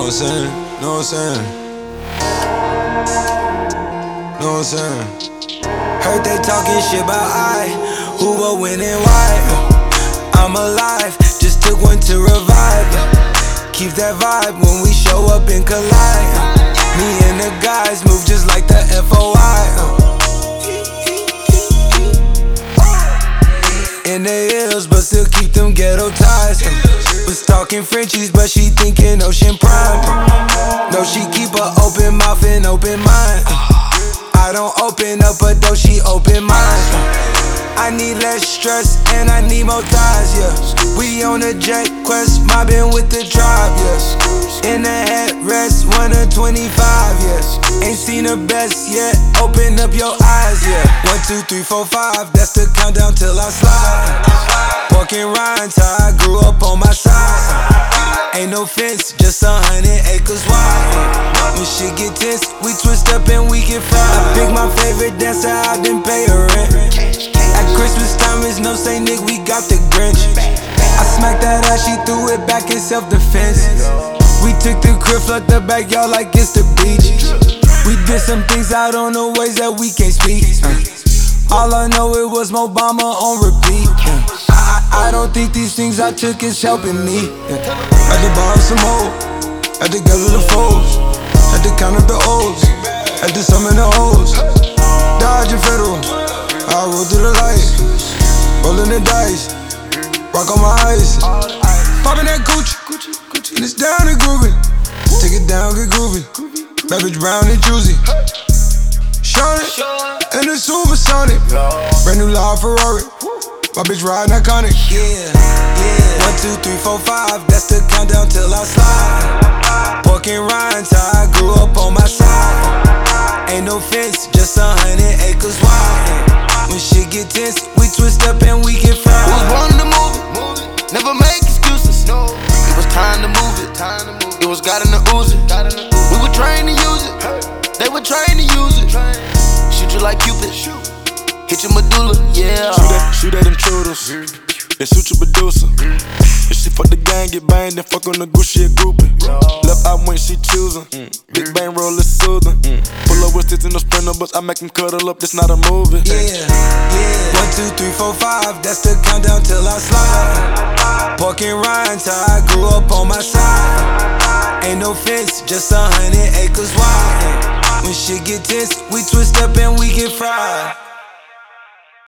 Know what I'm saying? Know what I'm saying? Know what I'm saying? Heard they talking shit about who will win and why. I'm alive, just took one to revive. Keep that vibe when we show up and collide. Me and the guys move just like the FOI. In the hills, but still keep them ghetto ties. Was talking Frenchies, but she thinking Ocean Prime. No, she keep a open mouth and open mind. I don't open up a door, she open mine. I need less stress and I need more ties, yeah. We on a jet quest, mobbing with the tribe, yeah. In the headrest, 1 of 25, yeah. Ain't seen the best yet, open up your eyes, yeah. 1, 2, 3, 4, 5, that's the countdown till I slide. Pork and rinds, how I grew up on my side. Ain't no fence, just 100 acres wide. When shit get tense, we twist up and we get fried. I pick my favorite dancer, I didn't pay her rent. At Christmas time, it's no say, Nick, we got the Grinch. I smacked that ass, she threw it back in self-defense. We took the crib, flood the backyard like it's the beach. We did some things out on the ways that we can't speak. All I know, it was Obama on repeat. I don't think these things I took is helping me. Had to borrow some more, had to gather the foes, had to count up the O's, had to summon the O's. Dodging federal, I roll through the light, rolling the dice, rock on my ice. Popping that Gucci, and it's down and groovy. Take it down, get groovy. Bad bitch brown and juicy. Shine it, and the supersonic. Brand new live Ferrari. My bitch riding iconic. Yeah, yeah. 1, 2, 3, 4, 5. That's the countdown till I slide. Pork and rinds, how I grew up on my side. Ain't no fence, just 100 acres wide. When shit get tense, we twist up and we get fried. Was born to move it, never make excuses. It was time to move it. It was God in the Uzi. We were trained to use it. They were trained to use it. Shoot you like Cupid. Hit your medulla, yeah. Shoot at intruders, then shoot your producer. If she fuck the gang, get banged, then fuck on the goose, she a groupie. Left eye when she choosing, big bang roll is soothing. Pull up with sticks in the sprinter, but I make them cuddle up, this not a movie. Yeah, yeah. 1, 2, 3, 4, 5, that's the countdown till I slide. Pork and rinds, how I grew up on my side. Ain't no fence, just 100 acres wide. When shit get tense, we twist up and we get fried.